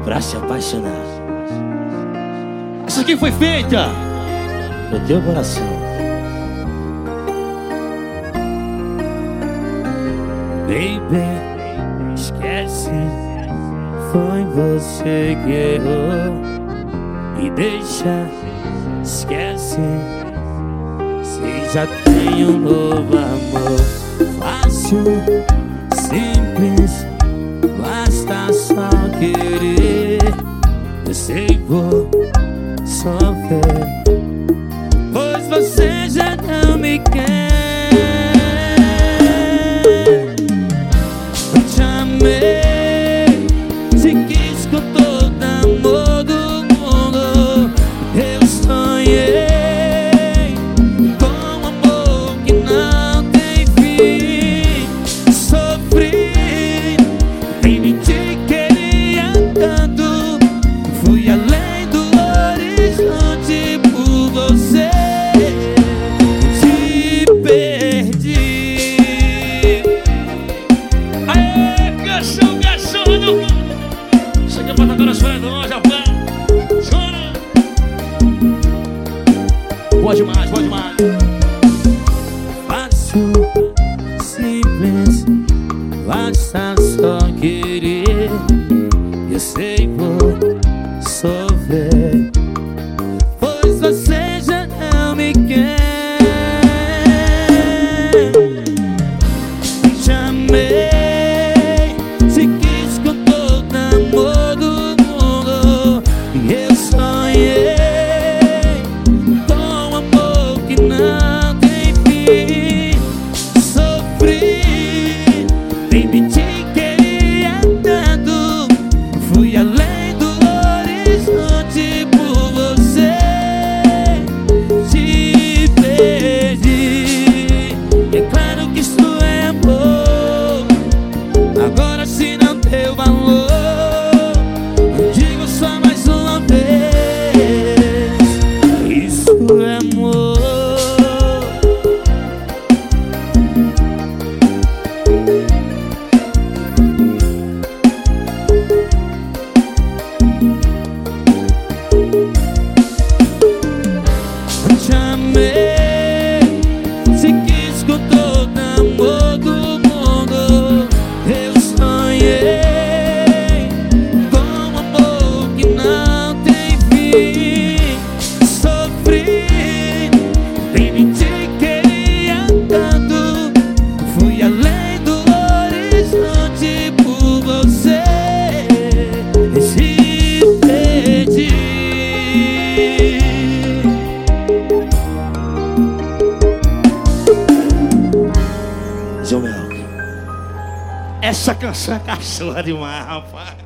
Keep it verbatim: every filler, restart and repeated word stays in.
pra se apaixonar. Essa aqui foi feita No teu coração. Baby, esquece, foi você que errou. E deixa, esquece, se já tem um novo amor. Fácil, simples, basta só querer. Eu sei, vou sofrer, pois você já não me quer. Eu te amei, te quis com todo amor do mundo. Eu sonhei com um amor que não tem fim. Sofri, baby, te queria tanto. Fui além do horizonte por você. Te perdi. Aê, garçom, garçom. Isso aqui é pra tocar nas fredões, rapaz. Chora. Pode mais, pode mais. Fácil, simples, basta só querer. Eu sei, vou sofrer, pois você já não me quer. Te amei, te quis com todo amor do mundo. E eu sonhei com um amor que não tem fim. Sofri, baby, te queria tanto. Fui além do horizonte por você. Te perdi. É claro que isso é amor. Agora se não deu valor, eu digo só mais uma vez: isso é amor. Eu te amei, te quis com todo amor do mundo. Eu sonhei com um amor que não tem fim. Sofri, baby, te queria tanto. Fui além do horizonte por você. Te perdi. João Mel, essa canção é cachorra demais, rapaz.